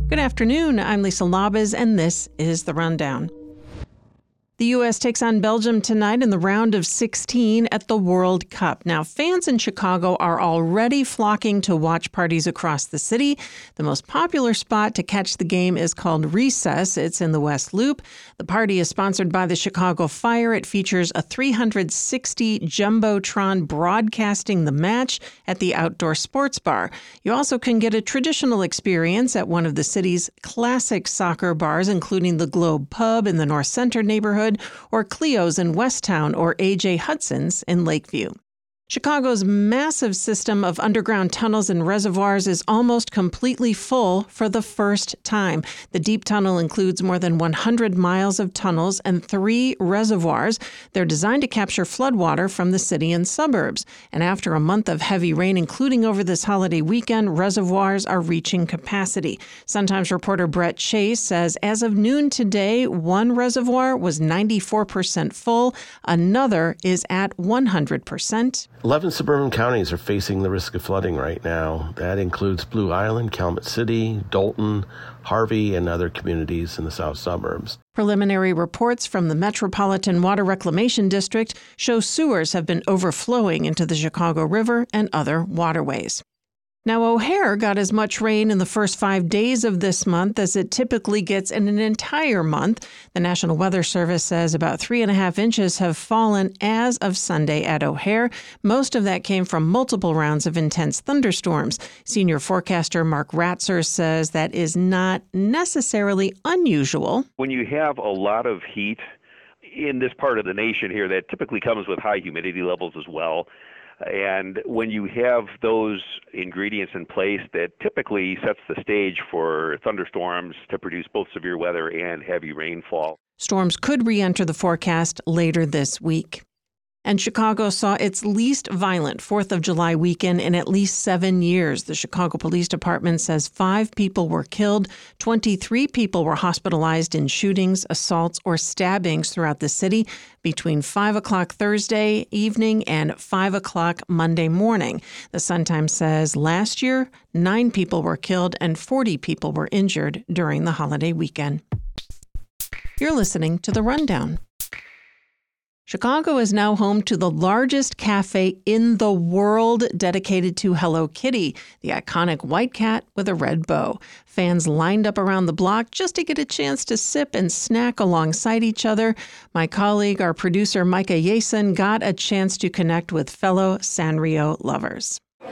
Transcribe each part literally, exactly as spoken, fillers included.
Good afternoon. I'm Lisa Labas, and this is The Rundown. The U S takes on Belgium tonight in the round of sixteen at the World Cup. Now, fans in Chicago are already flocking to watch parties across the city. The most popular spot to catch the game is called Recess. It's in the West Loop. The party is sponsored by the Chicago Fire. It features a three hundred sixty Jumbotron broadcasting the match at the Outdoor Sports Bar. You also can get a traditional experience at one of the city's classic soccer bars, including the Globe Pub in the North Center neighborhood, or Cleo's in Westtown, or A J Hudson's in Lakeview. Chicago's massive system of underground tunnels and reservoirs is almost completely full for the first time. The deep tunnel includes more than one hundred miles of tunnels and three reservoirs. They're designed to capture floodwater from the city and suburbs. And after a month of heavy rain, including over this holiday weekend, reservoirs are reaching capacity. Sun-Times reporter Brett Chase says as of noon today, one reservoir was ninety-four percent full. Another is at one hundred percent. eleven suburban counties are facing the risk of flooding right now. That includes Blue Island, Calumet City, Dalton, Harvey, and other communities in the south suburbs. Preliminary reports from the Metropolitan Water Reclamation District show sewers have been overflowing into the Chicago River and other waterways. Now, O'Hare got as much rain in the first five days of this month as it typically gets in an entire month. The National Weather Service says about three and a half inches have fallen as of Sunday at O'Hare. Most of that came from multiple rounds of intense thunderstorms. Senior forecaster Mark Ratzer says that is not necessarily unusual. When you have a lot of heat in this part of the nation here, that typically comes with high humidity levels as well. And when you have those ingredients in place, that typically sets the stage for thunderstorms to produce both severe weather and heavy rainfall. Storms could re-enter the forecast later this week. And Chicago saw its least violent fourth of July weekend in at least seven years. The Chicago Police Department says five people were killed. twenty-three people were hospitalized in shootings, assaults, or stabbings throughout the city between five o'clock Thursday evening and five o'clock Monday morning. The Sun-Times says last year, nine people were killed and forty people were injured during the holiday weekend. You're listening to The Rundown. Chicago is now home to the largest cafe in the world dedicated to Hello Kitty, the iconic white cat with a red bow. Fans lined up around the block just to get a chance to sip and snack alongside each other. My colleague, our producer Micah Yason, got a chance to connect with fellow Sanrio lovers. The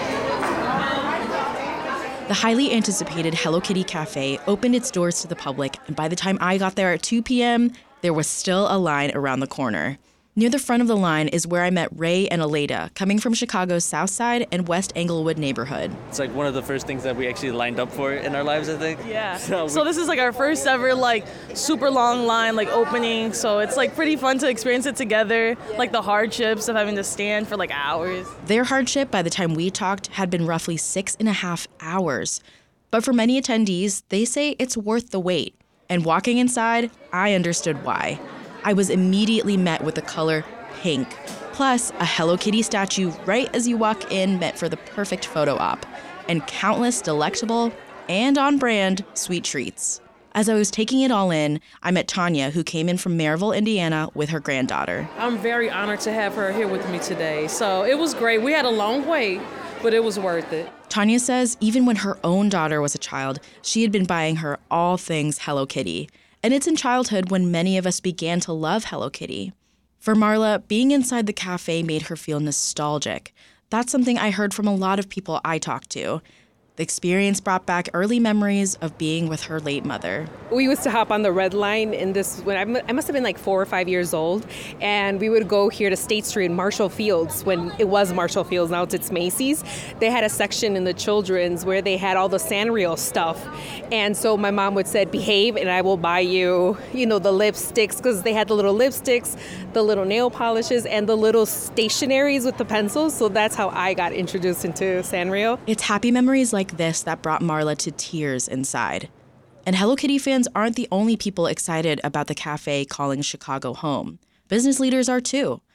highly anticipated Hello Kitty Cafe opened its doors to the public, and by the time I got there at two p.m., there was still a line around the corner. Near the front of the line is where I met Ray and Aleda, coming from Chicago's South Side and West Englewood neighborhood. It's like one of the first things that we actually lined up for in our lives, I think. Yeah. So, we- so this is like our first ever like super long line like opening. So it's like pretty fun to experience it together. Like the hardships of having to stand for like hours. Their hardship, by the time we talked, had been roughly six and a half hours. But for many attendees, they say it's worth the wait. And walking inside, I understood why. I was immediately met with the color pink, plus a Hello Kitty statue right as you walk in meant for the perfect photo op, and countless delectable and on-brand sweet treats. As I was taking it all in, I met Tanya, who came in from Maryville, Indiana, with her granddaughter. I'm very honored to have her here with me today. So it was great. We had a long wait, but it was worth it. Tanya says even when her own daughter was a child, she had been buying her all things Hello Kitty. And it's in childhood when many of us began to love Hello Kitty. For Marla, being inside the cafe made her feel nostalgic. That's something I heard from a lot of people I talked to. The experience brought back early memories of being with her late mother. We used to hop on the Red Line in this, when I, I must have been like four or five years old, and we would go here to State Street in Marshall Fields when it was Marshall Fields, now it's Macy's. They had a section in the children's where they had all the Sanrio stuff. And so my mom would say, behave and I will buy you, you know, the lipsticks, because they had the little lipsticks, the little nail polishes, and the little stationaries with the pencils. So that's how I got introduced into Sanrio. It's happy memories like this that brought Marla to tears inside. And Hello Kitty fans aren't the only people excited about the cafe calling Chicago home. Business leaders are too.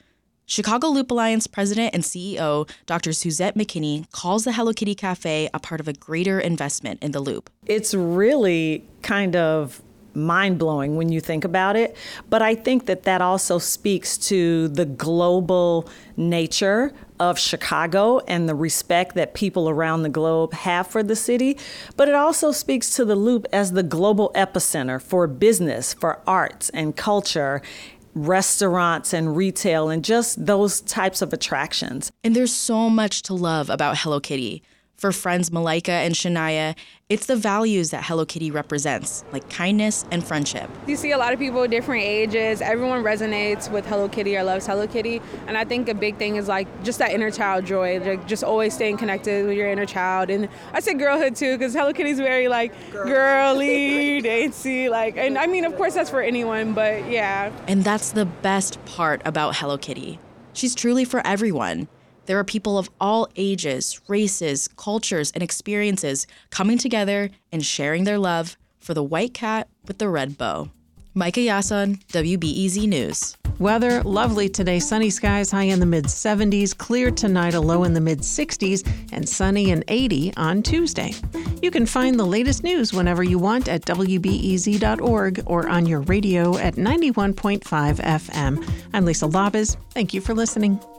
Chicago Loop Alliance President and C E O Doctor Suzette McKinney calls the Hello Kitty Cafe a part of a greater investment in the Loop. It's really kind of mind-blowing when you think about it, but I think that that also speaks to the global nature of Chicago and the respect that people around the globe have for the city, but it also speaks to the Loop as the global epicenter for business, for arts and culture, restaurants and retail, and just those types of attractions. And there's so much to love about Hello Kitty. For friends Malika and Shania, it's the values that Hello Kitty represents, like kindness and friendship. You see a lot of people different ages. Everyone resonates with Hello Kitty or loves Hello Kitty. And I think a big thing is like just that inner child joy, like just always staying connected with your inner child. And I say girlhood too, because Hello Kitty's very like girly, dainty, like, and I mean, of course that's for anyone, but yeah. And that's the best part about Hello Kitty. She's truly for everyone. There are people of all ages, races, cultures, and experiences coming together and sharing their love for the white cat with the red bow. Micah Yasson, W B E Z News. Weather, lovely today. Sunny skies, high in the mid seventies. Clear tonight, a low in the mid sixties. And sunny and eighty on Tuesday. You can find the latest news whenever you want at W B E Z dot org or on your radio at ninety-one point five F M. I'm Lisa Labuz. Thank you for listening.